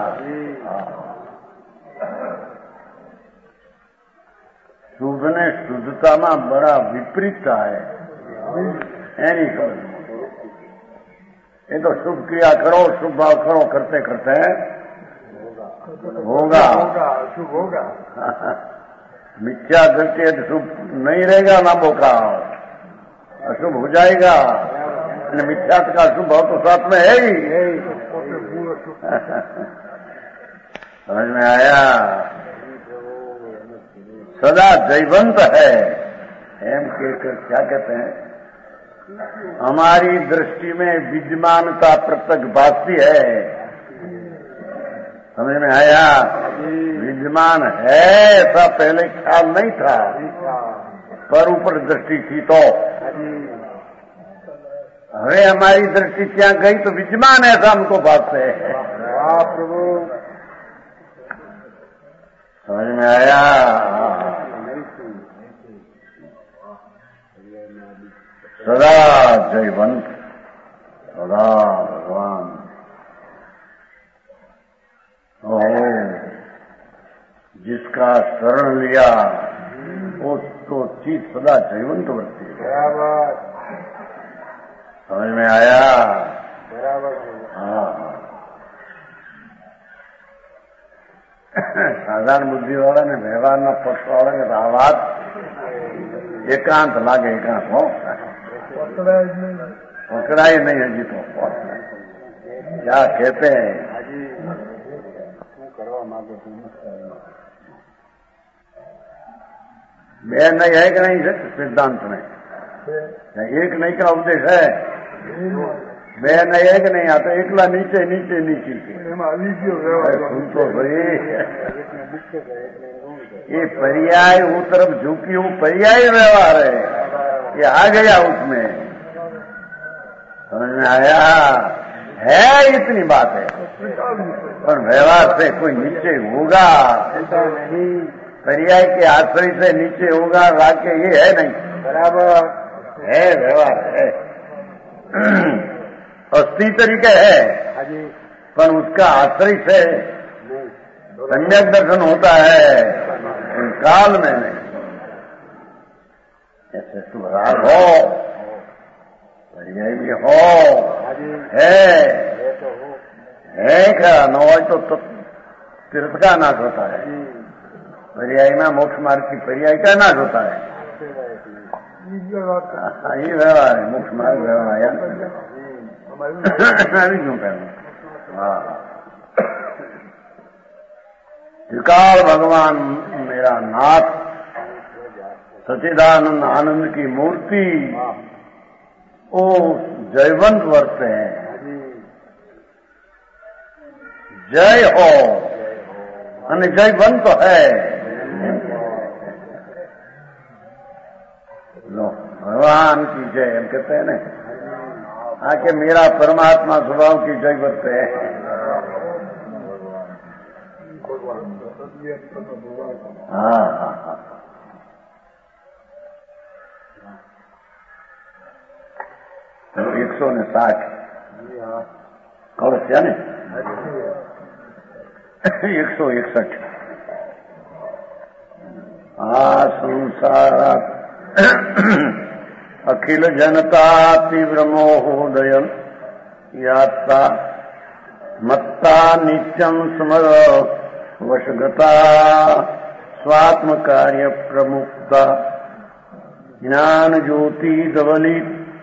शुभ ने शुद्धता में बड़ा विपरीतता है। नहीं समझ, ये तो शुभ क्रिया करो, शुभ भाव करो, करते करते होगा शुभ होगा। मिथ्या दृष्टि यदि शुभ नहीं रहेगा ना मौका अशुभ हो जाएगा। मिथ्या का शुभ भाव तो साथ में है ही। समझ में आया? सदा जयवंत है। एम के क्या कहते हैं, हमारी दृष्टि में विद्यमानता प्रत्यक्ष भासती है। समझ में आया? विद्यमान है ऐसा पहले ख्याल नहीं था, पर ऊपर दृष्टि थी तो હવે हमारी दृष्टि क्या गई तो विद्यमान ऐसा हमको बात है। प्रभु समझ में आया? सदा जयवंत, सदा भगवान। जिसका शरण लिया वो तो चीज सदा जयवंत बढ़ती है। बराबर समझ में आया? बराबर। हाँ, साधारण बुद्धि वाला ने व्यवहार न पक्ष वाला ने आ बात एकांत लागे। एकांत हो पकड़ा ही नहीं है जी। तो क्या कहते हैं करवा मांगे मैं नहीं है कि नहीं सिद्धांत में एक नहीं का उपदेश है। मैं नहीं है कि नहीं आता एकला नीचे नीचे नीचे सुन तो भाई, ये पर्याय वो तरफ झुकी हूँ पर्याय व्यवहार है, ये आ गया उसमें। समझ में आया? है इतनी बात है, पर व्यवहार से कोई नीचे होगा नहीं। पर्याय के आश्रय से नीचे होगा वाक्य ये है नहीं। बराबर है, व्यवहार है, अस्थि तरीके है, पर उसका आश्रय से सम्यक दर्शन होता है, काल में नहीं। ऐसे सुभराग हो, पर्याय भी हो, है क्या न हो तो तीर्थ का नाश होता है। पर्याय में मोक्ष मार्ग की पर्याय का नाश होता है। ये व्यवहार है, मोक्ष मार्ग व्यवहार क्यों करना। हाँ, त्रिकाल भगवान मेरा नाथ सच्चिदानंद आनंद की मूर्ति ओ जयवंत वर्त है। जय हो અને जयवंत है। लो भगवान की जय हम कहते हैं ना, आके मेरा परमात्मा स्वभाव की जय वर्त है। हाँ हाँ हाँ, 160 कवच यानी 161 संसारात अखिल जनता तीव्र मोहोदय यात्रा मत्ता नित्यं स्मर वशगता स्वात्म कार्य प्रमुक्ता ज्ञान ज्योति धवली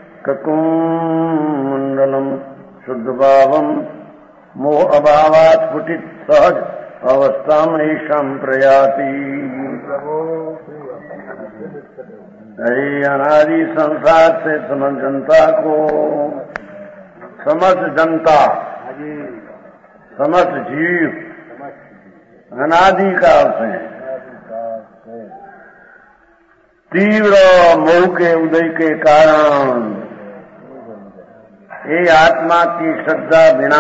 ककुंडलम शुद्ध भावम मोह अभावात् स्फुटित सहज अवस्था में ईशम प्रयाति। हरि अनादि संसार से समस्त जनता को, समस्त जनता समस्त जीव अनादि काल से तीव्र मोह के उदय के कारण ये आत्मा की श्रद्धा बिना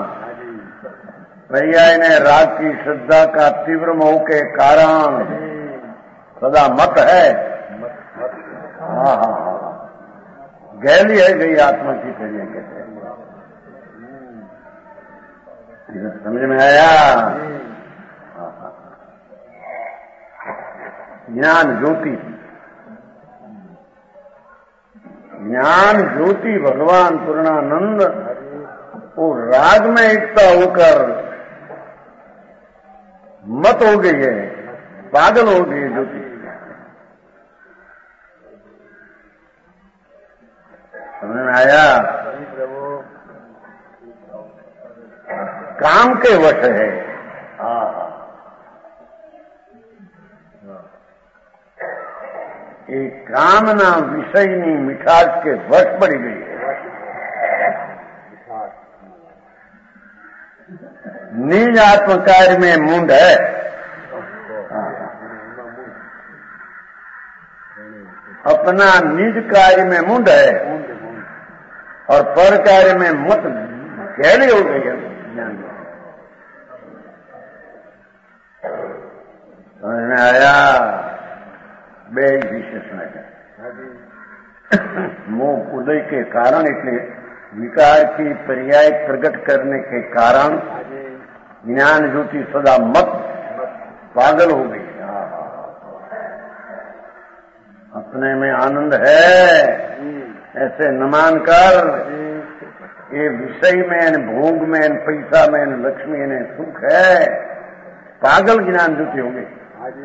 पर्याय ने राग की श्रद्धा का तीव्र मोह के कारण सदा मत है। हाँ हाँ हाँ, गैली है गई आत्मा की पर्याय कहते हैं। समझ में आया? ज्ञान ज्योति, ज्ञान ज्योति भगवान पूर्णानंद वो राग में एकता होकर मत हो गई है, पागल हो गई है ज्योति। समझ में आया? काम के वश है। एक कामना विषयनी मिठास के वश पड़ी गई है। निज आत्म कार्य में मुंड है। अपना निज कार्य में मुंड है और पर कार्य में मत गहरी हो गई है। समझ में आया? बे विशेषण है। मोह उदय के कारण, इसलिए विकार की पर्याय प्रकट करने के कारण ज्ञान ज्योति सदा मत पागल हो गई। अपने में आनंद है ऐसे न मानकर ये विषय में, भोग में, पैसा में, लक्ष्मी में सुख है, पागल ज्ञान ज्योति हो गई।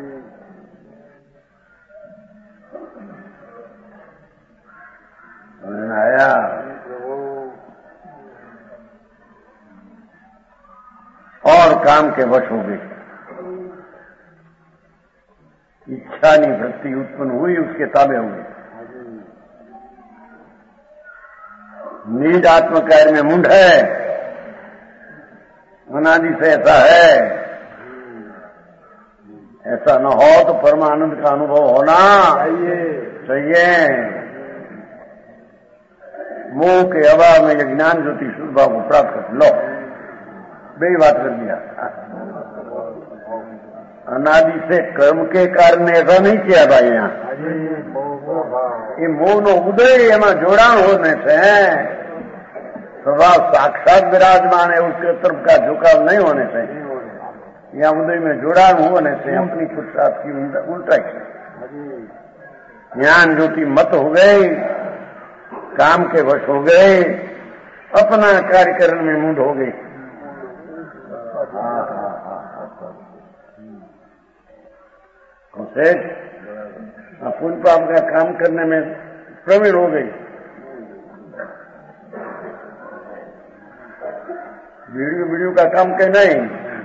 आया? और काम के वश हो गई। इच्छा नहीं वृत्ति उत्पन्न हुई, उसके ताबे हो गई। निज आत्म कार्य में मुंड है। अनादि से ऐसा है। ऐसा न हो तो परमानंद का अनुभव होना चाहिए। मोह के अभाव में ये ज्ञान ज्योति शुद्ध भाव को प्राप्त कर लो। बे बात कर दिया। अनादि से कर्म के कारण ने ऐसा नहीं किया भाई। यहाँ ये मोह नो उदय एમાં જોડાણ होने से स्वभाव साक्षात विराजमान है, उसके तरफ का झुकाव नहीं होने से, यहाँ उदय में जुड़ाण होने से अपनी पुरुषार्थ की उल्टा की ज्ञान ज्योति मत हो गई, काम के वश हो गए, अपना कार्यकरण में मुंड हो गई। उसे पुण्य पाप का काम करने में प्रवीण हो गई। वीडियो का काम के नहीं।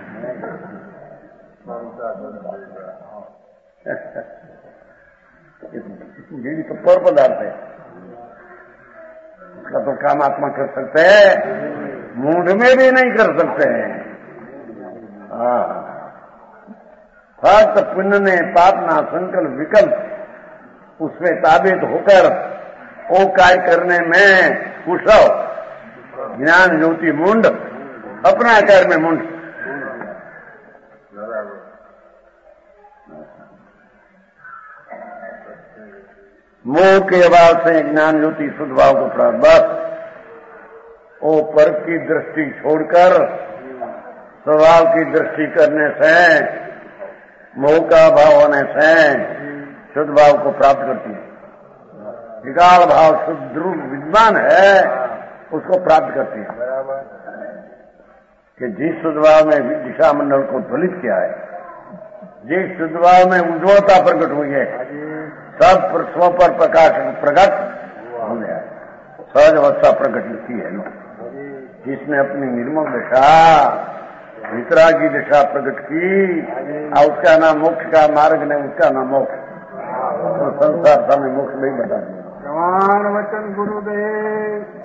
बीड़ी तो पर पदार्थ है, उसका तो काम आत्मा कर सकते हैं, मूड में भी नहीं कर सकते हैं। फक्त पुण्य ने पाप ना संकल्प विकल्प उसमें ताबित होकर वो कार्य करने में कुशल ज्ञान ज्योति मुंड, अपना कार्य में मुंड। मोह के अभाव से ज्ञान ज्योति शुद्ध भाव को प्राप्त, बस वो पर की दृष्टि छोड़कर स्वभाव की दृष्टि करने से, मोह का भाव होने से शुद्ध भाव को प्राप्त करती है। विकाल भाव शुद्ध विद्वान है, उसको प्राप्त करती है। कि जिस शुद्ध भाव में दिशा मंडल को ध्वलित किया है, जिस शुद्ध भाव में उज्ज्वलता प्रकट हुई है, सब स्व पर प्रकाश प्रकट हो गया है, सहज अवस्था प्रकट होती है। जिसने अपनी निर्मल दशा वितरा की दिशा प्रकट की, और उसका नाम मोक्ष का मार्ग ने, उसका नाम मोक्ष, तो संसार में मोक्ष नहीं बता दिया। प्रमाण वचन गुरुदेव।